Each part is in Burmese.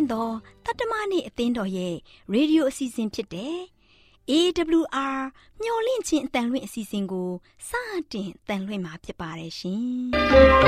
င်းသောတတ္တမနေ့အသင်းတော်ရဲ့ရေဒီယိုအစီအစဉ်ဖြစ်တဲ့ AWR မျော်လင့်ခြင်းအတန်လွင့်အစီအစဉ်ကိုစတင်တန်လွင့်မှာဖြစ်ပါတယ်ရှင်။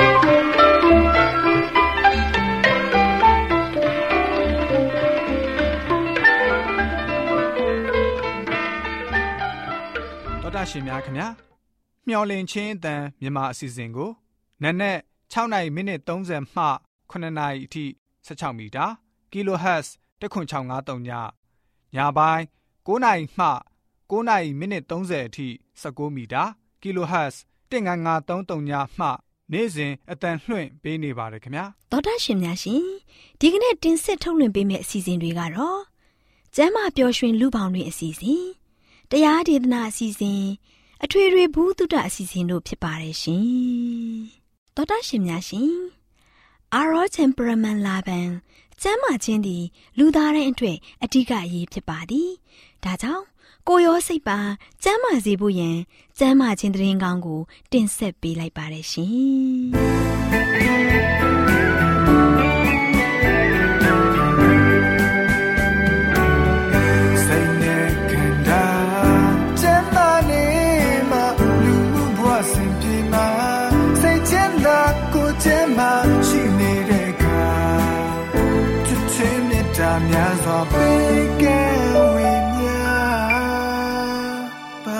တော်တာရှင်များခင်ဗျာမျော်လင့်ခြင်းအတန်မြန်မာအစီအစဉ်ကိုနက်နက်6နာရီမိနစ်30မှ9နာရီအထိ16မီတာ kHz 10653ညညပိုင်း9နာရီမှ9နာရီမိနစ်30အထိ19မီတာ kHz 19533ညမှနေ့စဉ်အတန်လွှင့်ပေးနေပါတယ်ခင်ဗျာတော်တာရှင်များရှင်ဒီကနေ့တင်ဆက်ထုတ်လွှင့်ပေးမယ့်အစီအစဉ်တွေကတော့ကျမ်းမာပျော်ရွှင်လူပေါင်းတွင်အစီအစဉ်တရားဒေသနာအစီအစဉ်အထွေထွေဘုဒ္ဓအစီအစဉ်တို့ဖြစ်ပါတယ်ရှင်တော်တာရှင်များရှင်Our temperament လာပံကျမ်းမာခြင်းသည်လူသားတိုင်းအတွက်အဓိကအရေးဖြစ်ပါသည်ဒါကြောင့်ကိုယ်ရောစိတ်ပါကျမ်းမာစေဖို့ယင်ကျမ်းမာခြင်းသတင်းကောင်းကိုတင်ဆက်ပေးလိုက်ပါတယ်ရှင်များစွာပေးကဲဝိညာပါ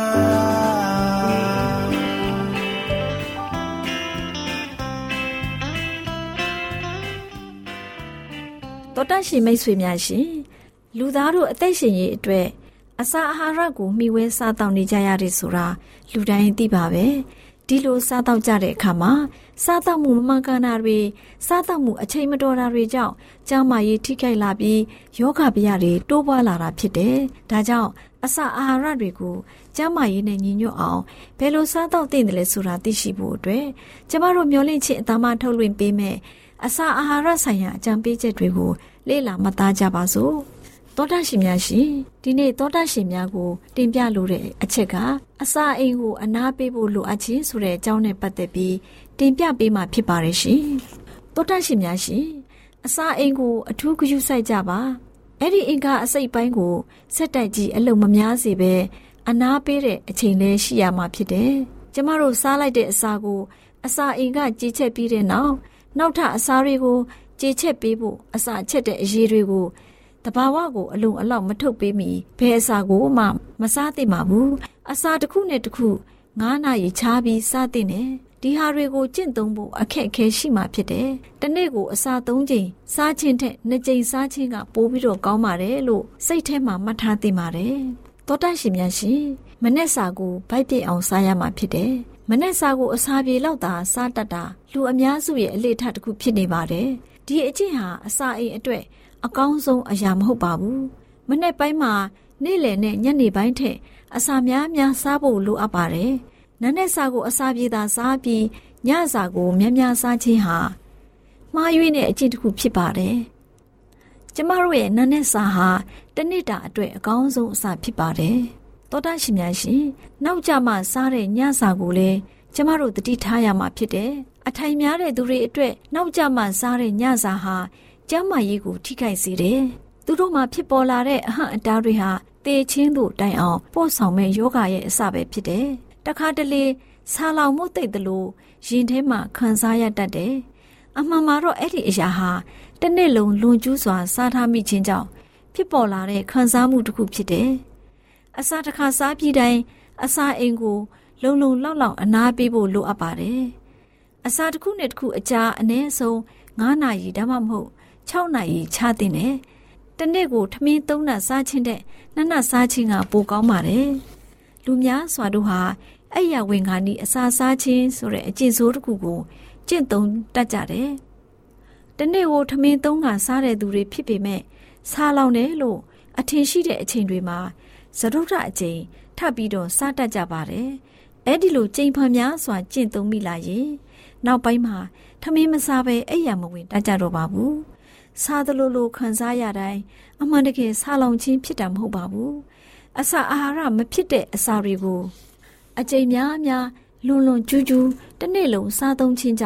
တော်တရှိမိတ်ဆွေများရှင်လူသားတို့အသက်ရှင်ရေးအတွက်အစာအာဟာရကိုမျှဝဲစားတောက်နေကြရတယ်ဆိုတာလူတိုင်းသိပါပဲဒီလိုစားတောက်ကြတဲ့အခါမှာစားတောက်မှုမမှန်ကန်တာတွေစားတောက်မှုအချိန်မတော်တာတွေကြောင့်ကျန်းမာရေးထိခိုက်လာပြီးယောဂဗျာတွေတိုးပွားလာတာဖြစ်တယ်။ဒါကြောင့်အစာအာဟာရတွေကိုကျန်းမာရေးနဲ့ညီညွတ်အောင်ဘယ်လိုစားတောက်သင့်တယ်လဲဆိုတာသိရှိဖို့အတွက်ကျမတို့မျှဝင့်ခြင်းအသားမထုတ်လွှင့်ပေးမယ်အစာအာဟာရဆိုင်ရာအကြံပေးချက်တွေကိုလေ့လာမှတ်သားကြပါစို့။သောတာရှင်များရှင်ဒီနေ့သောတာရှင်များကိုတင်ပြလိုတဲ့အချက်ကအစာအိမ်ကိုအနားပေးဖို့လိုအပ်ခြင်းဆိုတဲ့အကြောင်းနဲ့ပတ်သက်ပြီးတင်ပြပေးမှာဖြစ်ပါတယ်ရှင်။သောတာရှင်များရှင်အစာအိမ်ကိုအထူးဂရုစိုက်ကြပါ။အဲ့ဒီအိမ်ကအစိတ်ပိုင်းကိုဆက်တိုက်ကြီးအလုံးမများစေပဲအနားပေးတဲ့အချိန်လေးရှိရမှာဖြစ်တယ်။ကျမတို့စားလိုက်တဲ့အစာကိုအစာအိမ်ကကြေချက်ပြီးတဲ့နောက်ထပ်အစာတွေကိုကြေချက်ပေးဖို့အစာချက်တဲ့အရေးတွေကိုတဘာဝကိုအလုံးအလောက်မထုတ်ပေးမီဘယ်အစာကိုမှမစားသင့်ပါဘူးအစာတစ်ခုနဲ့တစ်ခု9နာရီခြားပြီးစားသင့်တယ်ဒီဟာတွေကိုကျင့်သုံးဖို့အခက်အခဲရှိမှဖြစ်တယ်တနေ့ကိုအစာ3ချိန်စားခြင်းထက်2ချိန်စားခြင်းကပိုပြီးတော့ကောင်းပါတယ်လို့စိတ်ထဲမှာမှတ်ထားသင့်ပါတယ်သောတာရှင်များရှင်မနေ့စာကိုဗိုက်ပြည့်အောင်စားရမှာဖြစ်တယ်မနေ့စာကိုအစာပြေလောက်သာစားတတ်တာလူအများစုရဲ့အလေ့အထတစ်ခုဖြစ်နေပါတယ်ဒီအကျင့်ဟာအစာအိမ်အတွက်အကောင်းဆုံးအရာမဟုတ်ပါဘူးမနေ့ပိုင်းမှာနေ့လယ်နဲ့ညနေပိုင်းထက်အစာများများစားဖို့လိုအပ်ပါတယ်နံနက်စာကိုအစာပြေသာစားပြီးညစာကိုများများစားခြင်းဟာမှားယွင်းတဲ့အကျင့်တစ်ခုဖြစ်ပါတယ်ကျမတို့ရဲ့နံနက်စာဟာတစ်နေ့တာအတွက်အကောင်းဆုံးအစာဖြစ်ပါတယ်သောတာရှင်များရှင်နောက်ကြမှစားတဲ့ညစာကိုလည်းကျမတို့တတိထားရမှာဖြစ်တယ်အထိုင်များတဲ့သူတွေအတွက်နောက်ကြမှစားတဲ့ညစာဟာကျမ်းမာရေးကိုထိခိုက်စေတယ်။သူတို့မှာဖြစ်ပေါ်လာတဲ့အဟန့်အတားတွေဟာတေချင်းတို့တိုင်အောင်ပို့ဆောင်မဲ့ယောဂရဲ့အစပဲဖြစ်တယ်။တခါတလေဆာလောင်မှုသိတဲ့လို့ရင်ထဲမှာခံစားရတတ်တယ်။အမှန်မှာတော့အဲ့ဒီအရာဟာတစ်နေ့လုံးလွန်ကျူးစွာစားထားမိခြင်းကြောင့်ဖြစ်ပေါ်လာတဲ့ခံစားမှုတစ်ခုဖြစ်တယ်။အစာတစ်ခါစားပြီးတိုင်းအစာအိမ်ကိုလုံလုံလောက်လောက်အနားပေးဖို့လိုအပ်ပါတယ်။အစာတစ်ခုနဲ့တစ်ခုအကြာအနည်းဆုံး9နာရီဒါမှမဟုတ်6နာရီခြားတင်တယ်။တနေ့ကိုထမင်း3နပ်စားခြင်းတဲ့2နပ်စားခြင်းကပိုကောင်းပါတယ်။လူများစွာတို့ဟာအဲ့ရဝင်ခါနီအစာစားခြင်းဆိုတဲ့အကျင့်ဆိုးတစ်ခုကိုကျင့်သုံးတတ်ကြတယ်။တနေ့ကိုထမင်း3ခါစားတဲ့သူတွေဖြစ်ပေမဲ့စားလောင်တယ်လို့အထင်ရှိတဲ့အချိန်တွေမှာသရုပ်ထအချိန်ထပ်ပြီးတော့စားတတ်ကြပါတယ်။အဲ့ဒီလိုကြိမ်ဖန်များစွာကျင့်သုံးမိလာရင်နောက်ပိုင်းမှာထမင်းမစားဘဲအဲ့ရမဝင်တတ်ကြတော့ပါဘူး။စားသလိုလိုခံစားရတိုင်းအမှန်တကယ်စားလောင်ခြင်းဖြစ်တာမဟုတ်ပါဘူးအစာအာဟာရမဖြစ်တဲ့အစာတွေကိုအကြိမ်များများလွန်လွန်ကျူးကျူးတစ်နေ့လုံးစားသုံးခြင်းကြောင့်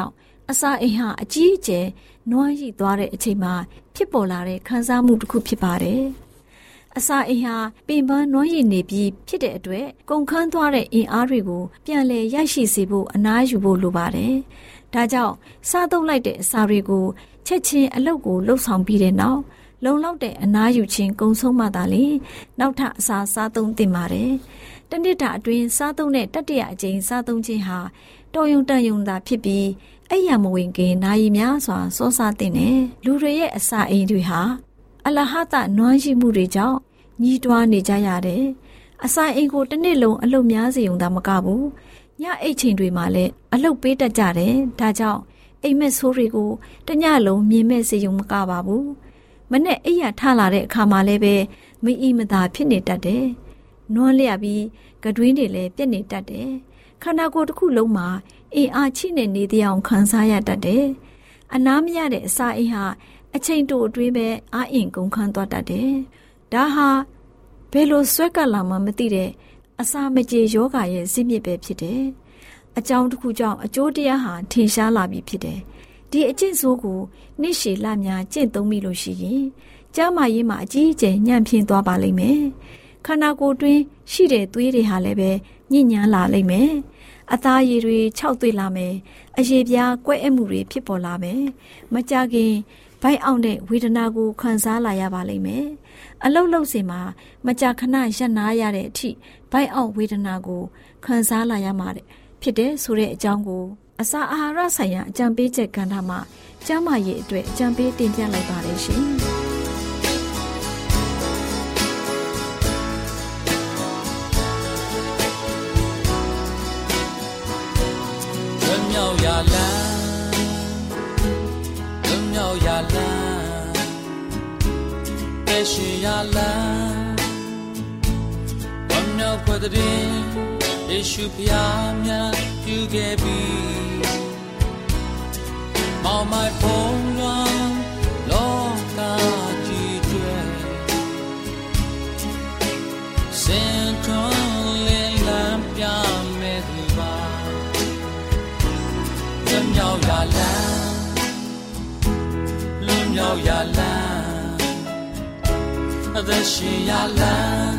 အစာအိမ်ဟာအကြီးအကျယ်နွမ်းရိသွားတဲ့အချိန်မှာဖြစ်ပေါ်လာတဲ့ခံစားမှုတစ်ခုဖြစ်ပါတယ်။အစာအိမ်ဟာပင်ပန်းနွမ်းရိနေပြီးဖြစ်တဲ့အတွက်ကုန်ခန်းသွားတဲ့အင်အားတွေကိုပြန်လည်ရရှိစေဖို့အနားယူဖို့လိုပါတယ်။ဒါကြောင့်စားသုံးလိုက်တဲ့အစာတွေကိုချက်ချင်းအလုပ်ကိုလှုပ်ဆောင်ပြီးတဲ့နောက်လုံလောက်တဲ့အနားယူခြင်းကုံဆုံးမှသာလေနောက်ထပ်အစာစားသုံးသင့်ပါတယ်။တနေ့တာအတွင်းစားသုံးတဲ့တတိယအကြိမ်စားသုံးခြင်းဟာတော်ရုံတန်ရုံသာဖြစ်ပြီးအဲ့ရမဝင်ခင်နာရီများစွာစောစားသင့်တယ်။လူတွေရဲ့အစာအိမ်တွေဟာအလဟတနွမ်းရှိမှုတွေကြောင့်ညီးတွားနေကြရတယ်။အစာအိမ်ကိုတစ်နေ့လုံးအလုပ်များစေုံသာမကဘူး။ညအိတ်ချိန်တွေမှာလည်းအလုပ်ပေးတတ်ကြတယ်။ဒါကြောင့်အိမ်မက်ဆိုးတွေကိုတညလုံးမြင်မဲ့စေုံမကပါဘူး။မနဲ့အိယာထလာတဲ့အခါမှာလည်းပဲမအီမသာဖြစ်နေတတ်တယ်။နွမ်းလျက်ပြီးကတွင်းတွေလည်းပြက်နေတတ်တယ်။ခန္ဓာကိုယ်တစ်ခုလုံးမှာအင်အားချိနေနေတဲ့အောင်ခံစားရတတ်တယ်။အနားမရတဲ့အစာအိမ်ဟာအချိန်တိုအတွင်းပဲအာအင်ကုန်ခန်းသွားတတ်တယ်။ဒါဟာဘယ်လိုဆွဲကပ်လာမှမသိတဲ့အစာမကြေယောဂရဲ့ဇစ်မြစ်ပဲဖြစ်တယ်။အကြောင်းတစ်ခုကြောင့်အကျိုးတရားဟာထင်ရှားလာပြီဖြစ်တယ်။ဒီအကျင့်ဆိုးကိုနှစ်ရှည်လများကျင့်သုံးမိလို့ရှိရင်ကျန်းမာရေးမှာအကြီးအကျယ်ညံ့ဖျင်းသွားပါလိမ့်မယ်။ခန္ဓာကိုယ်တွင်းရှိတဲ့သွေးတွေဟာလည်းပဲညစ်ညမ်းလာလိမ့်မယ်။အသားရည်တွေခြောက်သွေ့လာမယ်။အရေပြားကွဲအပ်မှုတွေဖြစ်ပေါ်လာမယ်။မကြခင်ဘိုက်အောင်တဲ့ဝေဒနာကိုခံစားလာရပါလိမ့်မယ်။အလုတ်လုတ်စင်မှာမကြခဏရပ်နားရတဲ့အထိဘိုက်အောင်ဝေဒနာကိုခံစားလာရမှာတဲ့ဖြစ်တဲ့ဆိုတဲ့အကြောင်းကိုအစာအာဟာရဆိုင်ရာအကြံပေးချက်ကဏ္ဍမှာကျန်းမာရေးအတွက်အကြံပေးတင်ပြလိုက်ပါတယ်ရှင်။မြောက်ရလန်းမြောက်ရလန်းပဲရှိရလန်းမြောက်ခွတဲ့ယေရှုဖျားမြတ်ပြုခဲ့ပြီမောင်မိုင်ဖုံးလွန်လောကကြီးကျွဲစင်ထွန်းလင်းလန်းပြမဲ့သူပါမြောက်ရလန်းလွန်မြောက်ရလန်းအသက်ရှင်ရလန်း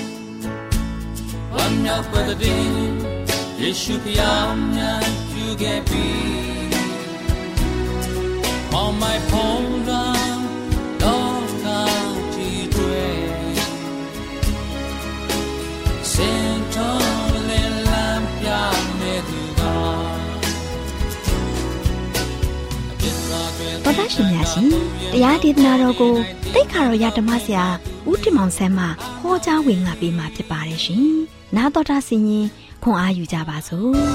မြောက်ပတ်တဲ့ယေရှုဖျားမြတ်ပြုခဲ့ပြီOn my phone runလောကကြီးတွေစင်တော်လင်းလန်းပြမဲ့သူကဘာသာရှင်များရှင်တရားဒေသနာတော်ကိုတိတ်ခါတော်ရဓမ္မဆရာဦးတင်မောင်ဆန်းမှဟောကြားဝင်ငါပေးมาဖြစ်ပါတယ်ရှင်။နာတော်တာဆင်ရင်ခွန်အားယူကြပါစို့။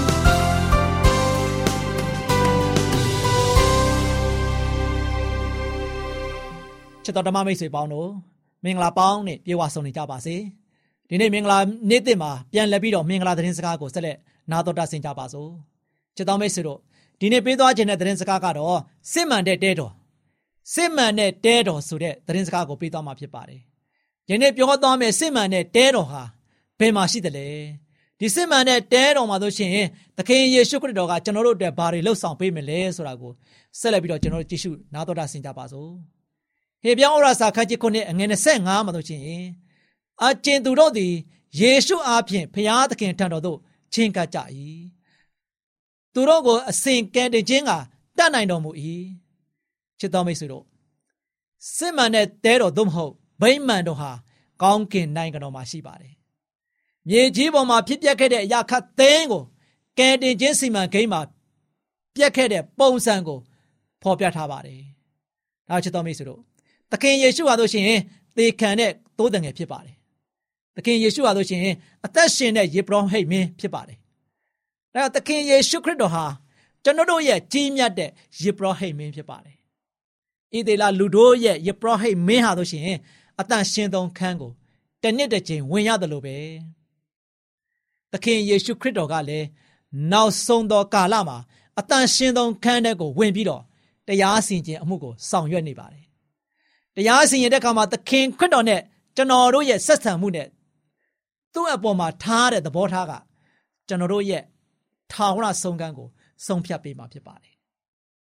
ချစ်တော်ဓမ္မမိတ်ဆွေပေါင်းတို့မင်္ဂလာပေါင်းနဲ့ပြေဝဆုံနေကြပါစေ။ဒီနေ့မင်္ဂလာနေ့သစ်မှာပြန်လည်ပြီးတော့မင်္ဂလာသတင်းစကားကိုဆက်လက်နာတော်တာဆင်ကြပါစို့။ချစ်တော်မိတ်ဆွေတို့ဒီနေ့ပေးသွားခြင်းတဲ့သတင်းစကားကတော့စစ်မှန်တဲ့တဲတော်စစ်မှန်တဲ့တဲတော်ဆိုတဲ့သတင်းစကားကိုပေးသွားမှာဖြစ်ပါတယ်။ဒီနေ့ပြောသွားမယ့်စစ်မှန်တဲ့တဲတော်ဟာဘယ်မှာရှိသလဲဒီစစ်မှန်တဲ့တဲတော်မှာဆိုရှင်သခင်ယေရှုခရစ်တော်ကကျွန်တော်တို့အတွက်ဘာတွေလှုပ်ဆောင်ပေးမလဲဆိုတာကိုဆက်လက်ပြီးတော့ကျွန်တော်တို့ကြည့်ရှုနားတော်တာဆင်ကြပါစို့ဟေပြောင်းဩရာစာခန်းကြီး9အငယ်25မှာဆိုရှင်အကျဉ်သူတို့သည်ယေရှုအားဖြင့်ဖျားသခင်ထံတော်သို့ချဉ်ကပ်ကြ၏သူတို့ကိုအစဉ်ကယ်တင်ခြင်းကတတ်နိုင်တော်မူ၏ချစ်တော်မိတ်ဆွေတို့စစ်မှန်တဲ့တဲတော်သို့မဟုတ်ဗိမာန်တော်ဟာကောင်းကင်နိုင်ငံတော်မှာရှိပါတယ်မြေကြီးပေါ်မှာဖြစ်ပျက်ခဲ့တဲ့အရာခတ်သိမ်းကိုကယ်တင်ခြင်းစီမံကိန်းမှာပြက်ခဲ့တဲ့ပုံစံကိုဖော်ပြထားပါတယ်။ဒါချစ်တော်မိတ်ဆွေတို့သခင်ယေရှုဟာဆိုရှင်သေခံတဲ့သိုးတငယ်ဖြစ်ပါတယ်။သခင်ယေရှုဟာဆိုရှင်အသက်ရှင်တဲ့ယေဘရဟိတ်မင်းဖြစ်ပါတယ်။ဒါသခင်ယေရှုခရစ်တော်ဟာကျွန်တော်တို့ရဲ့ကြီးမြတ်တဲ့ယေဘရဟိတ်မင်းဖြစ်ပါတယ်။ဣသေလလူတို့ရဲ့ယေဘရဟိတ်မင်းဟာဆိုရှင်အသက်ရှင်သောခန်းကိုတစ်နှစ်တစ်ချိန်ဝင်ရတယ်လို့ပဲသခင်ယေရှုခရစ်တော်ကလည်းနောက်ဆုံးသောကာလမှာအသက်ရှင်သောခန်းထဲကိုဝင်ပြီးတော့တရားစီရင်ခြင်းအမှုကိုဆောင်ရွက်နေပါတယ်တရားစီရင်တဲ့အခါမှာသခင်ခရစ်တော်နဲ့ကျွန်တော်တို့ရဲ့ဆက်ဆံမှုနဲ့သူ့အပေါ်မှာထားတဲ့သဘောထားကကျွန်တော်တို့ရဲ့ထာဝရဆုံးခန်းကိုဆုံးဖြတ်ပေးမှာဖြစ်ပါတယ်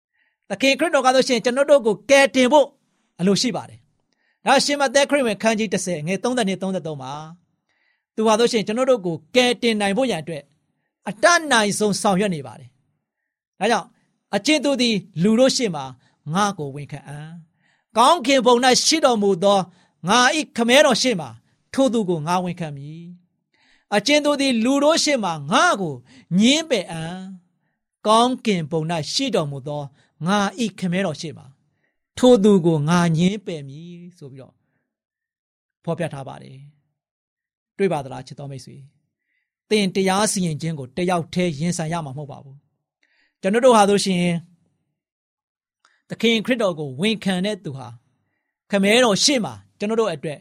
သခင်ခရစ်တော်ကားလို့ရှိရင်ကျွန်တော်တို့ကိုကယ်တင်ဖို့အလိုရှိပါတယ်။ဒါရှင်မသက်ခရစ်ဝင်ခန်းကြီး30ငယ်32-33မှာသူဟာလို့ရှိရင်ကျွန်တော်တို့ကိုကယ်တင်နိုင်ဖို့ရန်အတွက်အတတ်နိုင်ဆုံးဆောင်ရွက်နေပါတယ်။ဒါကြောင့်အချင်းသူသည်လူတို့ရှေ့မှာငါ့ကိုဝန်ခံအံ့။ကောင်းခင်ဘုံ၌ရှိတော်မူသောငါ၏ခမဲတော်ရှေ့မှာထိုသူကိုငါဝန်ခံမည်။အချင်းသူသည်လူတို့ရှေ့မှာငါ့ကိုညှင်းပယ်အံ့။ကောင်းကင်ဘုံ၌ရှိတော်မူသောငါဤခမဲတော်ရှေ့မှာထိုသူကိုငါညှင်းပယ်မည်ဆိုပြီးတော့ဖော်ပြထားပါတယ်တွေ့ပါသလားချစ်တော်မိတ်ဆွေသင်တရားစီရင်ခြင်းကိုတယောက်တည်းရင်ဆိုင်ရမှာမဟုတ်ပါဘူးကျွန်တော်တို့ဟာဆိုရှင်သခင်ခရစ်တော်ကိုဝန်ခံတဲ့သူဟာခမဲတော်ရှေ့မှာကျွန်တော်တို့အတွက်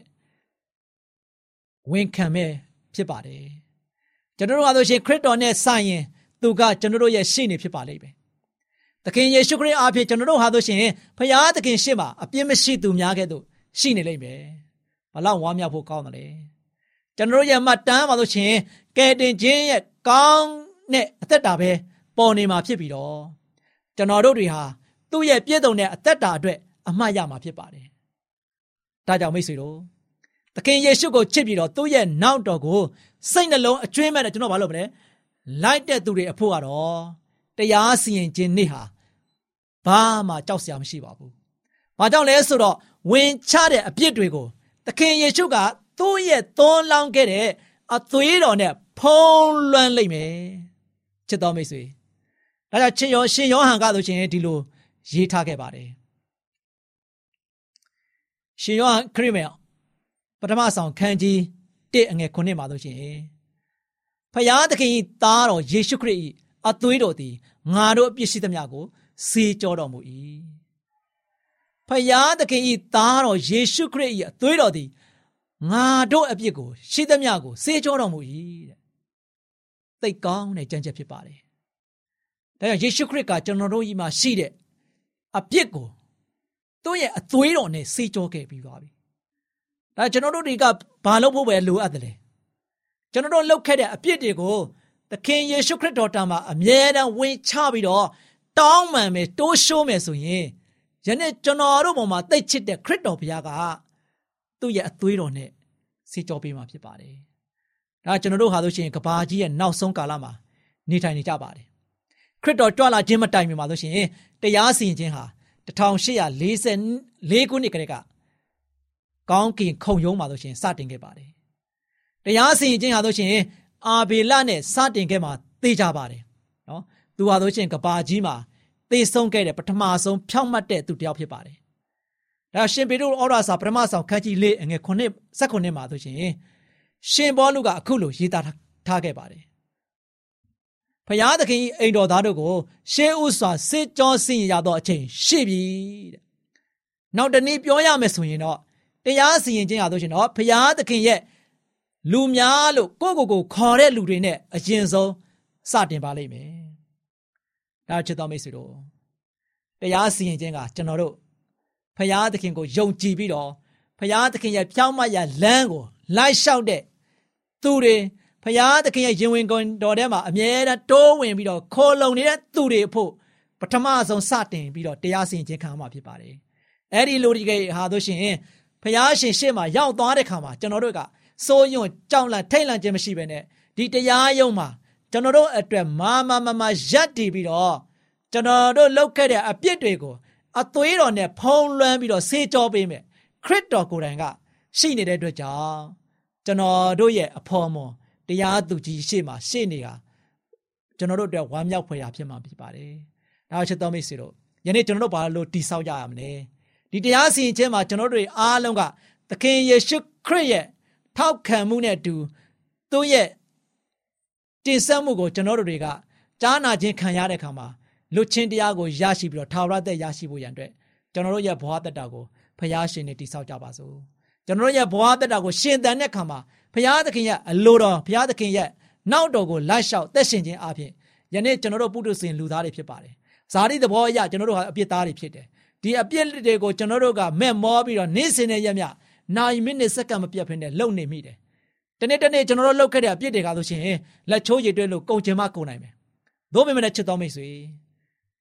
ဝန်ခံမဲ့ဖြစ်ပါတယ်ကျွန်တော်တို့ဟာဆိုရှင်ခရစ်တော်နဲ့ဆိုင်ရင်သူကကျွန်တော်တို့ရဲ့ရှေ့နေဖြစ်ပါလိမ့်မယ်သခင်ယေရှုခရစ်အားဖြင့်ကျွန်တော်တို့ဟာဆိုရှင်ဖခင်သခင်ရှေ့မှာအပြစ်မရှိသူများကဲ့သို့ရှိနေလိမ့်မယ်ဘလောက်ဝမ်းမြောက်ဖို့ကောင်းတယ်လဲကျွန်တော်တို့ရဲ့မှတ်တမ်းပါလို့ရှင်ကယ်တင်ခြင်းရဲ့ကောင်းတဲ့အသက်တာပဲပေါ်နေမှာဖြစ်ပြီးတော့ကျွန်တော်တို့တွေဟာသူ့ရဲ့ပြည့်စုံတဲ့အသက်တာအတွက်အမှတ်ရမှာဖြစ်ပါတယ်ဒါကြောင့်မိတ်ဆွေတို့သခင်ယေရှုကိုချစ်ပြီးတော့သူ့ရဲ့နောက်တော်ကိုစိတ်နှလုံးအကျွမ်းမဲ့တဲ့ကျွန်တော်ဘာလုပ်မလဲလိုက်တဲ့သူတွေအဖို့ကတော့တရားစီရင်ခြင်းနေ့ဟာဘာမှကြောက်စရာမရှိပါဘူး။ဘာကြောင့်လဲဆိုတော့ဝင်ချတဲ့အပြစ်တွေကိုသခင်ယေရှုကသူ့ရဲ့သွန်းလောင်းခဲ့တဲ့အသွေးတော်နဲ့ဖုံးလွှမ်းလိုက်မယ်။ချစ်တော်မိတ်ဆွေ။ဒါကြောင့်ရှင်ယောဟန်ကဆိုရှင်ဒီလိုရေးထားခဲ့ပါတယ်။ရှင်ယောဟန်ခရစ်ဝင်ပထမဆောင်ခန်းကြီး1အငယ်9မှာဆိုရှင်ဖခင်သခင်သားတော်ယေရှုခရစ်၏အသွေးတော်သည်ငါတို့အပြစ်ရှိသမျှကိုဆေးကြောတော်မူ၏ဖယားသခင်၏သားတော်ယေရှုခရစ်၏အသွေးတော်သည်ငါတို့အပြစ်ကိုရှိသမျှကိုဆေးကြောတော်မူ၏တဲ့သိကောင်းတဲ့ကြံချက်ဖြစ်ပါတယ်ဒါကြောင့်ယေရှုခရစ်ကကျွန်တော်တို့ဤမှာရှိတဲ့အပြစ်ကိုသူ့ရဲ့အသွေးတော်နဲ့ဆေးကြောခဲ့ပြီးပါပြီဒါကျွန်တော်တို့တွေကဘာလုပ်ဖို့ပဲလိုအပ်တယ်လဲကျွန်တော်တို့လုပ်ခဲ့တဲ့အပြစ်တွေကိုသခင်ယေရှုခရစ်တော်တမ်းမှာအမြဲတမ်းဝင်ချပြီးတော့တောင်းပန်မယ်တိုးရှိုးမယ်ဆိုရင်ယနေ့ကျွန်တော်တို့ပေါ်မှာသိချစ်တဲ့ခရစ်တော်ဘုရားကသူ့ရဲ့အသွေးတော်နဲ့ဆေးကြောပေးမှာဖြစ်ပါတယ်။ဒါကျွန်တော်တို့ဟာဆိုရှင်ကဘာကြီးရဲ့နောက်ဆုံးကာလမှာနေထိုင်နေကြပါတယ်။ခရစ်တော်ကြွလာခြင်းမတိုင်မီမှာဆိုရှင်တရားစီရင်ခြင်းဟာ1844ခုနှစ်ကတည်းကကောင်းကင်ခုံရုံးမှာဆိုရှင်စတင်ခဲ့ပါတယ်။တရားစီရင်ခြင်းဟာဆိုရှင်အာဘေလနဲ့စတင်ခဲ့မှာသိကြပါတယ်နော်သူဟာဆိုရှင်ကဘာကြီးမှာသေဆုံးခဲ့တဲ့ပထမဆုံးဖြောင့်မတ်တဲ့သူတစ်ယောက်ဖြစ်ပါတယ်ဒါရှင်ပေတရုဩဝါဒစာပထမဆောင်ခန်းကြီး4အငယ်9မှာဆိုရှင်ရှင်ပေါလုကအခုလိုရေးသားထားခဲ့ပါတယ်ဖျားသခင်အိမ်တော်သားတို့ကိုရှေးဥစွာစစ်ကြောဆင်ရသောအချိန်ရှိပြီတဲ့နောက်တနည်းပြောရမယ်ဆိုရင်တော့တရားစီရင်ခြင်းဟာဆိုရှင်တော့ဖျားသခင်ရဲ့လူများလို့ကိုယ့်ကိုယ်ခေါ်တဲ့လူတွေနဲ့အရင်ဆုံးစတင်ပါလိမ့်မယ်။ဒါချစ်တော်မိတ်ဆွေတို့တရားစီရင်ခြင်းကကျွန်တော်တို့ဖရာသခင်ကိုယုံကြည်ပြီးတော့ဖရာသခင်ရဲ့ဖြောင့်မတ်ရာလမ်းကိုလိုက်လျှောက်တဲ့သူတွေဖရာသခင်ရဲ့ရင်ဝင်တော်ထဲမှာအမြဲတမ်းတိုးဝင်ပြီးတော့ခေါ်လုံနေတဲ့သူတွေအဖို့ပထမဆုံးစတင်ပြီးတော့တရားစီရင်ခြင်းခံမှာဖြစ်ပါတယ်။အဲ့ဒီလူတွေကဟာတို့ရှင်ဖရာရှင်ရှေ့မှာရောက်သွားတဲ့ခါမှာကျွန်တော်တို့ကစိုးရွံ့ကြောက်လန့်ထိတ်လန့်ခြင်းမရှိဘဲနဲ့ဒီတရားယုံမှာကျွန်တော်တို့အတွက်မာရပ်တည်ပြီးတော့ကျွန်တော်တို့လုပ်ခဲ့တဲ့အပြစ်တွေကိုအသွေးတော်နဲ့ဖုံးလွှမ်းပြီးတော့ဆေးကြောပေးမယ်ခရစ်တော်ကိုယ်တိုင်ကရှိနေတဲ့အတွက်ကြောင့်ကျွန်တော်တို့ရဲ့အဖော်မွန်တရားသူကြီးရှေ့မှာရှေ့နေတာကျွန်တော်တို့အတွက်ဝမ်းမြောက်ဖွယ်ရာဖြစ်မှာဖြစ်ပါတယ်။ဒါချစ်တော်မိတ်ဆွေတို့ယနေ့ကျွန်တော်တို့ဘာလို့တိဆောက်ကြရမလဲ။ဒီတရားစီရင်ခြင်းမှာကျွန်တော်တို့အားလုံးကသခင်ယေရှုခရစ်ရဲ့ထောက်ခံမှုနဲ့အတူသူ့ရဲ့တင်ဆက်မှုကိုကျွန်တော်တို့တွေကကြားနာခြင်းခံရတဲ့အခါမှာလွတ်ချင်းတရားကိုရရှိပြီးတော့ထာဝရသက်ရရှိဖို့ရန်အတွက်ကျွန်တော်တို့ရဲ့ဘဝတက်တာကိုဖခင်ရှင်နဲ့တိဆောက်ကြပါစို့ကျွန်တော်တို့ရဲ့ဘဝတက်တာကိုရှင်သန်တဲ့အခါမှာဖခင်သခင်ရဲ့အလိုတော်ဖခင်သခင်ရဲ့နောက်တော်ကိုလိုက်လျှောက်သက်ရှင်ခြင်းအပြင်ယနေ့ကျွန်တော်တို့ပုထုဇဉ်လူသားတွေဖြစ်ပါတယ်ဇာတိသဘောအရကျွန်တော်တို့ဟာအပြစ်သားတွေဖြစ်တယ်ဒီအပြစ်တွေကိုကျွန်တော်တို့ကမဲ့မောပြီးတော့နေ့စဉ်နဲ့ရက်မြနိုင်မိနစ်စက္ကန့်မပြတ်ဖ ೇನೆ လုံနေမိတယ်တနေ့ကျွန်တော်တို့လုပ်ခဲ့တဲ့အပြစ်တွေကဆိုရှင်လက်ချိုးရည်တွဲလို့ကုန်ချင်မှကုန်နိုင်မယ်။သို့ပေမဲ့ချစ်တော်မိတ်ဆွေ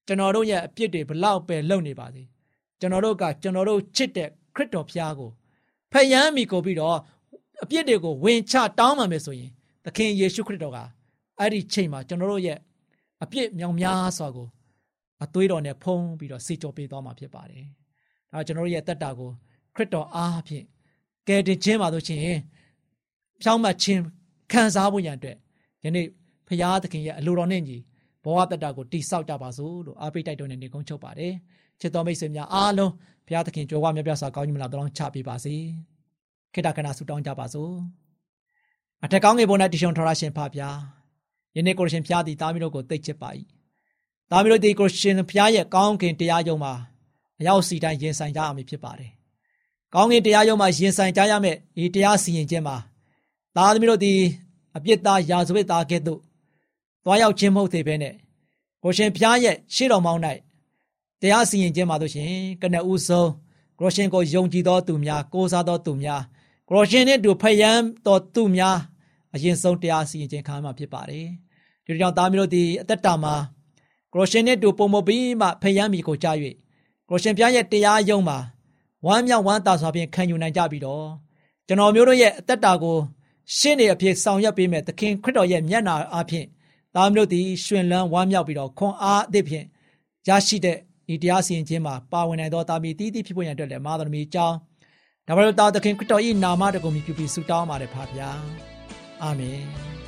ကျွန်တော်တို့ရဲ့အပြစ်တွေဘလောက်ပဲလုံနေပါစေကျွန်တော်တို့ကကျွန်တော်တို့ချစ်တဲ့ခရစ်တော်ဖျားကိုဖယံမိကိုပြီးတော့အပြစ်တွေကိုဝင်ချတောင်းမှမယ်ဆိုရင်သခင်ယေရှုခရစ်တော်ကအဲ့ဒီချိန်မှာကျွန်တော်တို့ရဲ့အပြစ်မြောင်များစွာကိုအသွေးတော်နဲ့ဖုံးပြီးတော့စီကြောပေးသွားမှာဖြစ်ပါတယ်။ဒါကျွန်တော်တို့ရဲ့တက်တာကိုခရစ်တော်အားဖြင့်ကယ်တင်ခြင်းပါလို့ရှိရင်ဖြောင်းမှတ်ခြင်းခံစားဖို့ရန်အတွက်ယနေ့ဖရာသခင်ရဲ့အလိုတော်နဲ့ညီဘဝတက်တာကိုတိဆောက်ကြပါစို့လို့အားပေးတိုက်တွန်းနေကုန်းချုပ်ပါတယ်။ချစ်တော်မိတ်ဆွေများအားလုံးဖရာသခင်ကြွယ်ဝမြတ်ပြစွာကောင်းကြီးမလားတောင်းချပေးပါစေ။ခေတ္တခဏဆုတောင်းကြပါစို့။အထက်ကောင်းငယ်ပေါ်၌တည်ရှင်ထော်ရရှင်ဖဗျာယနေ့ကိုရှင်ဖျားသည်သားမီးတို့ကိုသိချစ်ပါ၏သားမီးတို့ဒီကိုရှင်ဖျားရဲ့ကောင်းကင်တရားရုံမှာအရောက်စီတိုင်းရင်ဆိုင်ကြရမည်ဖြစ်ပါတယ်ကောင်းကင်တရားရုံမှာရင်ဆိုင်ကြရမယ့်ဒီတရားစီရင်ခြင်းမှာသားသမီးတို့ဒီအပြစ်သားရာဇဝတ်သားကဲ့သို့သွားရောက်ခြင်းမဟုတ်သေးဘဲနဲ့ကိုရှင်ဖျားရဲ့ရှေ့တော်မောင်း၌တရားစီရင်ခြင်းမှာတို့ရှင်ကနဦးဆုံးကိုရှင်ကိုယုံကြည်သောသူများကိုးစားသောသူများကိုရှင်နဲ့တူဖယံတော်သူများအရင်ဆုံးတရားစီရင်ခြင်းခံမှာဖြစ်ပါတယ်။ဒီကြောင့်သားမျိုးတို့ဒီအသက်တာမှာကရိုရှင်နဲ့တူပုံမပြီးမှဖယံမိကိုကြား၍ကရိုရှင်ပြရဲ့တရားယုံမှာဝမ်းမြောက်ဝမ်းသာစွာဖြင့်ခံယူနိုင်ကြပြီးတော့ကျွန်တော်မျိုးတို့ရဲ့အသက်တာကိုရှင်းနေအဖြစ်ဆောင်ရွက်ပေးမဲ့သခင်ခရစ်တော်ရဲ့မျက်နာအားဖြင့်သားမျိုးတို့ဒီရှင်လန်းဝမ်းမြောက်ပြီးတော့ခွန်အားအသည့်ဖြင့်ရရှိတဲ့ဒီတရားစီရင်ခြင်းမှာပါဝင်နိုင်သောသားမီးတီးတီးဖြစ်ပေါ်ရန်အတွက်လည်းမာသမီးအကြောင်းဒါမှမဟုတ်သခင်ခရစ်တော်၏နာမတော်ကိုမြည်ပြီးဆုတောင်းပါတယ်ဖပါဗျာအာမင်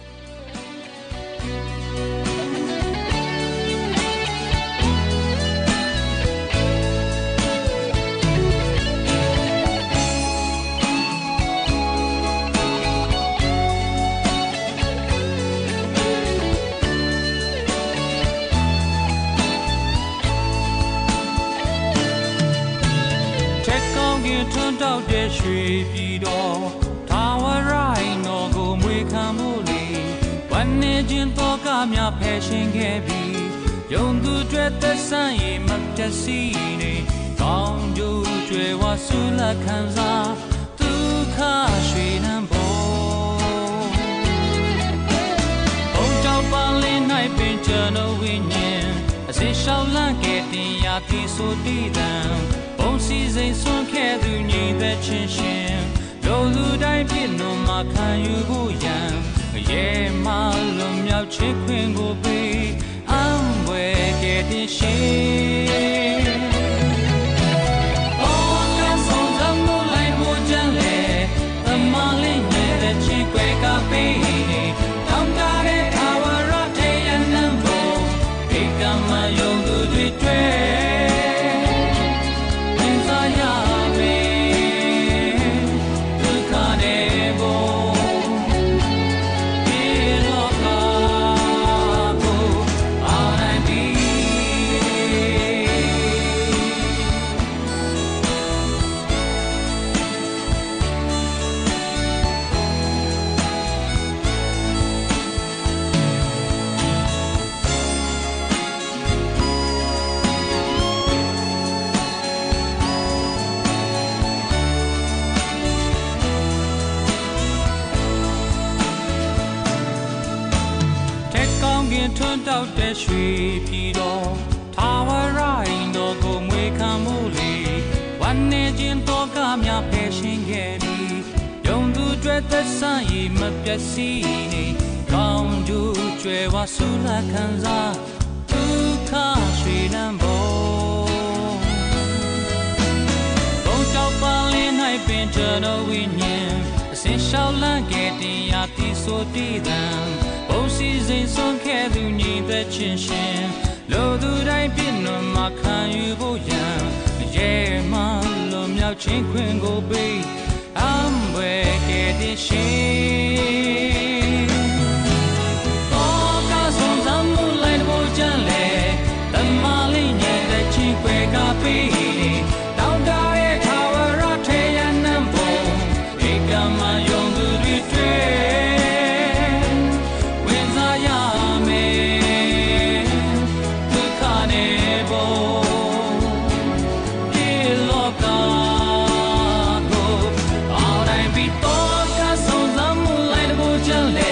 ထွန်းတောက်တဲ့ရွှေပြည်တော်ထာဝရိုင်းတော်ကိုမွေခံမှုလေဝမ်းနေခြင်းတော်ကများဖယ်ရှင်ခဲ့ပြီးယုံသူတွေသက်ဆိုင်ရင်မတတ်စီနေကောင်းကျိုးကျွယ်ဝဆူလက်ခံစားဒုက္ခရွှေနှံပေါ်ဘုံကြောင့်ပါလင်း၌ပင်ကျွန်တော်ဝိညာဉ်အစရှောင်းလန့်ခဲ့တင်ရာပြီဆိုတည်တံစီစိန်ဆွန်ခဲ့သူညီသက်ချင်းရှင်လူလူတိုင်းပြည့်နှုံမှာခံယူဖို့ရန်ရဲမလွန်မြောက်ချစ်ခွင့်ကိုပေးအံွယ်ခဲ့တဲ့ရှင်အော်ကဆုံးသမှုလိုက်ဖို့ကြံလေအမလေးညီသက်ချင်းကွယ်ကပေးတောင်းတတဲ့ထာဝရတရားနံဖို့ဒီကမယုံသူတွေတွေ့ထွန်းတောက်တဲ့ရွှေပြည်တော်ထာဝရိုင်းတော်ကိုမွေခံမှုလေဝမ်းနေခြင်းတော်ကများဖယ်ရှင်ခဲ့ပြီးယုံသူတွေသက်ဆိုင်ရင်မပျက်စီးနေကောင်းကျိုးကျွယ်ဝဆူလက်ခံစားဒုက္ခရွှေနှံပေါ်ဘုံကြောင့်ပါလင်း၌ပင်ကျွန်တော်ဝိညာဉ်အစင်ရှောင်းလန့်ခဲ့တင်ရာပြီဆိုတည်တံစီစိန်ဆွန်ခဲ့သူညီသက်ချင်းရှင်လူသူတိုင်းပြည့်နှံမှာခံယူဖို့ရန်ရဲမလွန်မြောက်ခြင်းခွင့်ကိုပေးအံွယ်ခဲ့တဲ့ရှင်အော်ကဆုံးသမှုလိုက်ဖို့ကြံလေတမလေးညီသက်ချင်းခွဲကပေးတောင်းတတဲ့ထာဝရထေရနံပေါ်ဧကမယုံသူတွေတွေ့ Jale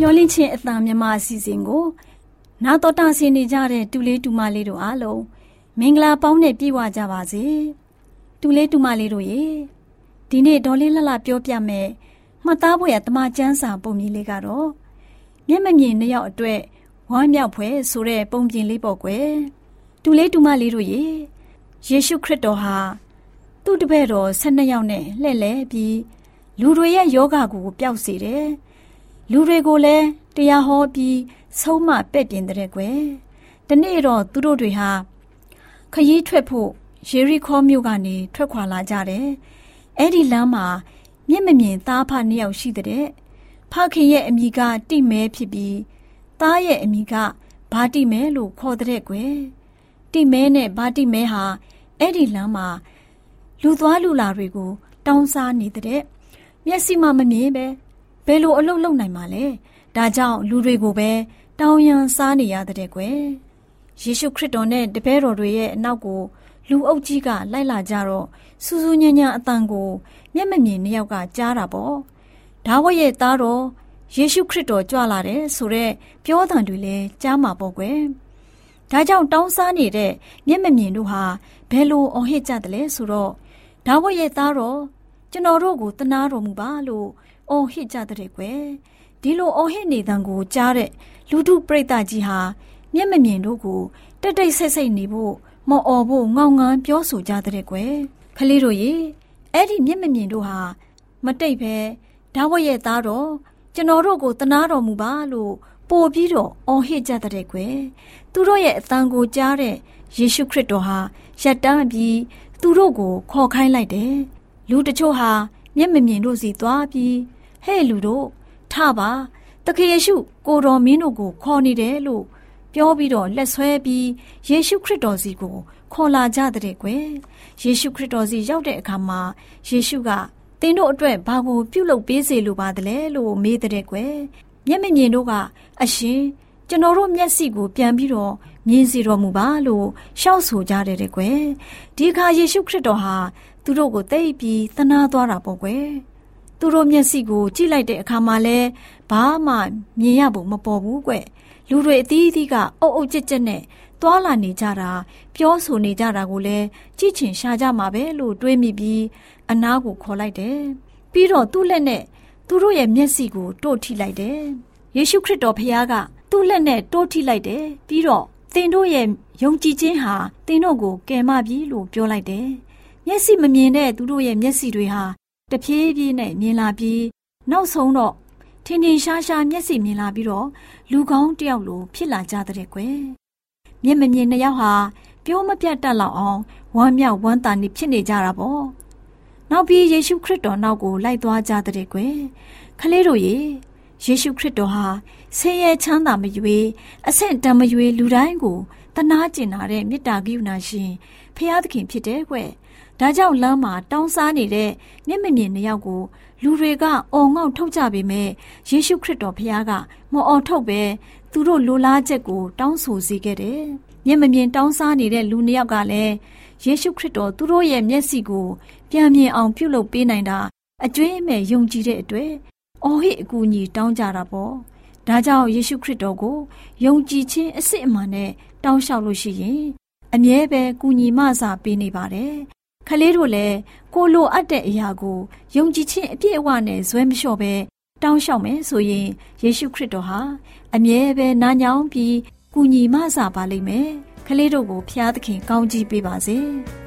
မျောလင့်ချင်းအတန်မြမအစီအစဉ်ကိုနာတော်တာဆင်နေကြတဲ့တူလေးတူမလေးတို့အားလုံးမင်္ဂလာပေါင်းနဲ့ပြည့်ဝကြပါစေတူလေးတူမလေးတို့ရေဒီနေ့ဒေါ်လေးလှလှပြောပြမယ်မှတ်သားဖို့ရတမချန်းစာပုံမြင်လေးကတော့မျက်မမြင်နှစ်ယောက်အတွက်ဝမ်းမြောက်ဖွယ်ဆိုတဲ့ပုံပြင်လေးပေါ့ကွယ်တူလေးတူမလေးတို့ရေယေရှုခရစ်တော်ဟာသူ့တပည့်တော်12ယောက်နဲ့လှည့်လည်ပြီးလူတွေရဲ့ယောဂကိုပျောက်စေတယ်လူတွေကိုလည်းတရားဟောပြီးဆုံးမပဲ့ပြင်တဲ့ကွယ်ဒီနေ့တော့သူတို့တွေဟာခရီးထွက်ဖို့ယေရီခေါမြို့ကနေထွက်ခွာလာကြတယ်အဲ့ဒီလမ်းမှာမျက်မမြင်သားဖနှစ်ယောက်ရှိတဲ့ဖခင်ရဲ့အမိကတိမဲဖြစ်ပြီးသားရဲ့အမိကဘာတိမဲလို့ခေါ်တဲ့ကွယ်တိမဲနဲ့ဘာတိမဲဟာအဲ့ဒီလမ်းမှာလူသွားလူလာတွေကိုတောင်းစားနေတဲ့မျက်စိမှမမြင်ပဲဘယ်လိုအလုပ်လုပ်နိုင်မှာလဲဒါကြောင့်လူတွေကိုပဲတောင်းရန်စားနေရတဲ့ကွယ်ယေရှုခရစ်တော်နဲ့တပည့်တော်တွေရဲ့အနောက်ကိုလူအုပ်ကြီးကလိုက်လာကြတော့စူးစူးညံ့ညံ့အတန်ကိုမျက်မမြင်နှစ်ယောက်ကကြားတာပေါ့ဒါဝိရဲ့သားတော်ယေရှုခရစ်တော်ကြွလာတယ်ဆိုတော့ပြောသံတွေလည်းကြားမှာပေါ့ကွယ်ဒါကြောင့်တောင်းစားနေတဲ့မျက်မမြင်တို့ဟာဘယ်လိုအော်ဟစ်ကြတယ်လဲဆိုတော့ဒါဝိရဲ့သားတော်ကျွန်တော်တို့ကိုတနာတော်မူပါလို့အော်ဟစ်ကြတဲ့ကွယ်ဒီလိုအော်ဟစ်နေတဲ့ကိုကြားတဲ့လူထုပရိသတ်ကြီးဟာမျက်မမြင်တို့ကိုတက်တိတ်ဆိတ်ဆိတ်နေဖို့မော်အော်ဖို့ငေါငန်းပြောဆိုကြတဲ့ကွယ်ခလေးတို့ရေအဲ့ဒီမျက်မမြင်တို့ဟာမတိတ်ပဲဒါဝိရဲ့သားတော်ကျွန်တော်တို့ကိုတနာတော်မူပါလို့ပို့ပြီးတော့အော်ဟစ်ကြတဲ့ကွယ်သူတို့ရဲ့အတန်ကိုကြားတဲ့ယေရှုခရစ်တော်ဟာရပ်တန်းပြီးသူတို့ကိုခေါ်ခိုင်းလိုက်တယ်လူတချို့ဟာမျက်မမြင်တို့စီသွားပြီးဟဲ့လူတို့ထပါသခင်ယေရှုကိုတော်မင်းတို့ကိုခေါ်နေတယ်လို့ပြောပြီးတော့လက်ဆွဲပြီးယေရှုခရစ်တော်စီကိုခေါ်လာကြတဲ့ကွယ်ယေရှုခရစ်တော်စီရောက်တဲ့အခါမှာယေရှုကသင်တို့အတွက်ဘာကိုပြုလုပ်ပေးစေလိုပါသလဲလို့မေးတဲ့ကွယ်မျက်မမြင်တို့ကအရှင်ကျွန်တော်တို့မျက်စိကိုပြန်ပြီးတော့မြင်စေတော်မူပါလို့ရှောက်ဆိုကြတဲ့ကွယ်ဒီအခါယေရှုခရစ်တော်ဟာသူတို့ကိုသိပြီးသနာသွားတာပေါ့ကွယ်သူတို့မျက်စိကိုကြည့်လိုက်တဲ့အခါမှာလဲဘာမှမြင်ရဖို့မပေါ်ဘူးကွလူတွေအသီးသီးကအုပ်အုပ်ကြက်ကြက်နဲ့တွာလာနေကြတာပြောဆိုနေကြတာကိုလည်းကြည့်ချင်ရှာကြမှာပဲလို့တွေးမိပြီးအနားကိုခေါ်လိုက်တယ်ပြီးတော့သူ့လက်နဲ့သူတို့ရဲ့မျက်စိကိုတို့ထိလိုက်တယ်ယေရှုခရစ်တော်ဖခင်ကသူ့လက်နဲ့တို့ထိလိုက်တယ်ပြီးတော့သင်တို့ရဲ့ယုံကြည်ခြင်းဟာသင်တို့ကိုကယ်မပြီလို့ပြောလိုက်တယ်မျက်စိမမြင်တဲ့သူတို့ရဲ့မျက်စိတွေဟာတဖြည်းဖြည်းနဲ့မြင်လာပြီးနောက်ဆုံးတော့ထင်ထင်ရှားရှားမျက်စိမြင်လာပြီးတော့လူကောင်းတယောက်လိုဖြစ်လာကြတဲ့ကွယ်မျက်မမြင်နှစ်ယောက်ဟာပြောမပြတ်တတ်လောက်အောင်ဝမ်းမြောက်ဝမ်းသာနေဖြစ်နေကြတာပေါ့နောက်ပြီးယေရှုခရစ်တော်နောက်ကိုလိုက်သွားကြတဲ့ကွယ်ခလေးတို့ရေယေရှုခရစ်တော်ဟာဆင်းရဲချမ်းသာမရွေးအဆင့်တန်မရွေးလူတိုင်းကိုတနာကျင်နာတဲ့မေတ္တာကရုဏာရှင်ဖခင်သခင်ဖြစ်တယ်ကွယ်ဒါကြောင့်လမ်းမှာတောင်းစားနေတဲ့မျက်မမြင်နှစ်ယောက်ကိုလူတွေကအော်ငေါ့ထုတ်ကြပေမဲ့ယေရှုခရစ်တော်ဖခင်ကမအော်ထုတ်ပဲသူတို့လိုလားချက်ကိုတောင်းဆိုစေခဲ့တယ်။မျက်မမြင်တောင်းစားနေတဲ့လူနှစ်ယောက်ကလည်းယေရှုခရစ်တော်သူတို့ရဲ့မျက်စိကိုပြန်မြင်အောင်ပြုလုပ်ပေးနိုင်တာအကျွမ်းမဲ့ယုံကြည်တဲ့အတွက်အော်ဟစ်အကူအညီတောင်းကြတာပေါ့။ဒါကြောင့်ယေရှုခရစ်တော်ကိုယုံကြည်ခြင်းအစစ်အမှန်နဲ့တောင်းလျှောက်လို့ရှိရင်အမြဲပဲကူညီမဆာပေးနေပါတယ်။ခလေးတို့လည်းကိုလိုအပ်တဲ့အရာကိုယုံကြည်ခြင်းအပြည့်အဝနဲ့ဇွဲမလျှော့ပဲတောင်းလျှောက်မယ်ဆိုရင်ယေရှုခရစ်တော်ဟာအမြဲပဲနားညောင်းပြီးကူညီမဆာပါလိမ့်မယ်။ခလေးတို့ကိုဖျားသခင်ကောင်းချီးပေးပါစေ။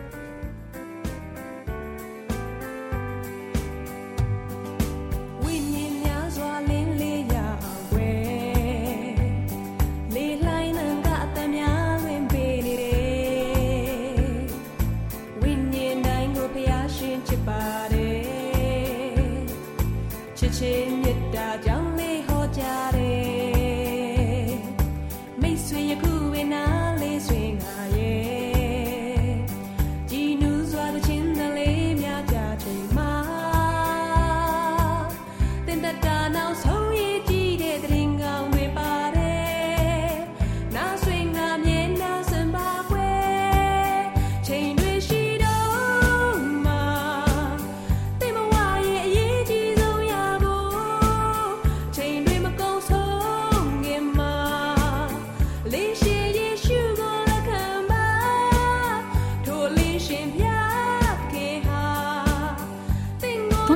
ချင်းမြတ်တာကြောင့်လေးဟောကြတယ်မိတ်ဆွေယခုဝေနာလေးဆွေငါရဲ့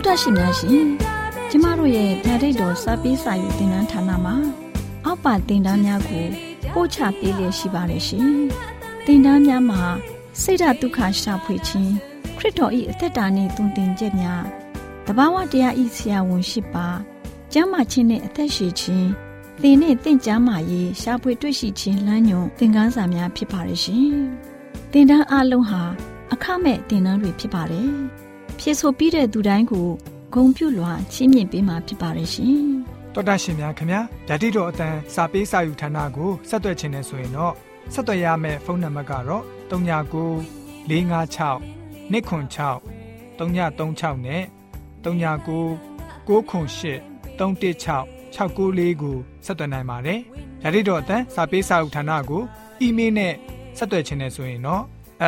တာရှင်များရှင်ကျမတို့ရဲ့ဓာတ်ရိပ်တော်စာပေးစာယူသင်တန်းဌာနမှာအောက်ပါသင်တန်းများကိုပို့ချပေးလျက်ရှိပါတယ်ရှင်သင်တန်းများမှာစိတ်ဓာတ်ဒုက္ခရှာဖွေခြင်းခရစ်တော်၏အသက်တာနှင့်တုန်တင်ချက်များတဘာဝတရားဤဆရာဝန်ရှိပါကျမ်းမာခြင်းနှင့်အသက်ရှိခြင်းသင်နှင့်တင့်ကြမာရေးရှာဖွေတွေ့ရှိခြင်းလမ်းညွန်သင်ခန်းစာများဖြစ်ပါရဲ့ရှင်သင်တန်းအလုံးဟာအခမဲ့သင်တန်းတွေဖြစ်ပါတယ်ဖြည့်ဆို့ပြီးတဲ့သူတိုင်းကိုဂုဏ်ပြုလွှာချီးမြှင့်ပေးမှာဖြစ်ပါတယ်ရှင်တော်တာရှင်များခင်ဗျာဓာတိတော်အတန်းစာပေးစာယူဌာနကိုဆက်သွယ်ခြင်းနဲ့ဆိုရင်တော့ဆက်သွယ်ရမယ့်ဖုန်းနံပါတ်ကတော့39 656 296 336နဲ့39 98 316 694ကိုဆက်သွင်းနိုင်ပါတယ်။ဓာတိတော်အတန်းစာပေးစာဥထာဏာကိုအီးမေးလ်နဲ့ဆက်သွယ်ခြင်းနဲ့ဆိုရင်တော့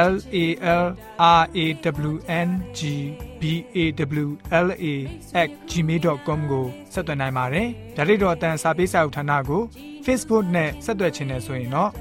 LALRAWNGBAWLA@gmail.com ကိုဆက်သွင်းနိုင်ပါတယ်။ဓာတိတော်အတန်းစာပေးစာဥထာဏာကို Facebook နဲ့ဆက်သွယ်ခြင်းနဲ့ဆိုရင်တော့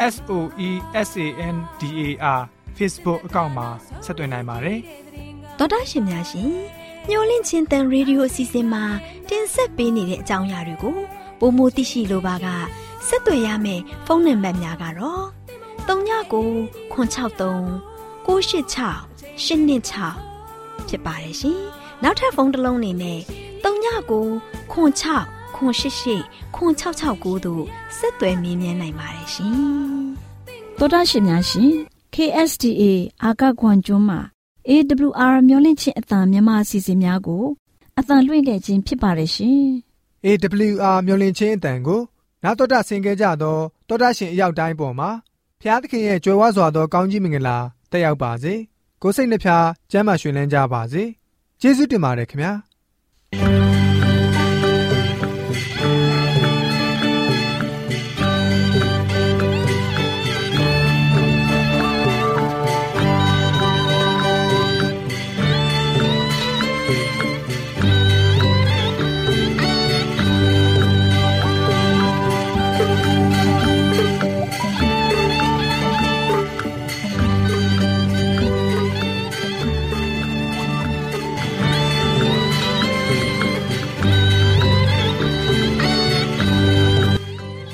SOESANDAR Facebook အကောင့်မှာဆက်သွင်းနိုင်ပါတယ်။တော်တာရှင်များရှင်မျော်လင့်ခြင်းတန်ရေဒီယိုအစီအစဉ်မှာတင်ဆက်ပေးနေတဲ့အကြောင်းအရာတွေကိုပိုမိုသိရှိလိုပါကဆက်သွယ်ရမယ့်ဖုန်းနံပါတ်များကတော့39 963 986 126ဖြစ်ပါတယ်ရှင်။နောက်ထပ်ဖုန်းတစ်လုံးနေနဲ့39 96 988 9669တို့ဆက်သွယ်မြင်းမြန်းနိုင်ပါတယ်ရှင်။တော်တာရှင်များရှင် KSTA အာကခွန်ကျွန်းမှာAWR မျိုးလင့်ချင်းအတန်မြန်မာအစီအစဉ်များကိုအတန်လွှင့်ခဲ့ခြင်းဖြစ်ပါတယ်ရှင်။ AWR မျိုးလင့်ချင်းအတန်ကိုနာတော်တာဆင် गे ကြတော့တော်တာရှင်အရောက်တိုင်းပေါ်မှာဖျားသခင်ရဲ့ကြွယ်ဝစွာသောကောင်းကြီးမင်္ဂလာတက်ရောက်ပါစေ။ကိုယ်စိတ်နှဖျားကျမ်းမာရွှင်လန်းကြပါစေ။ကျေးဇူးတင်ပါတယ်ခင်ဗျာ။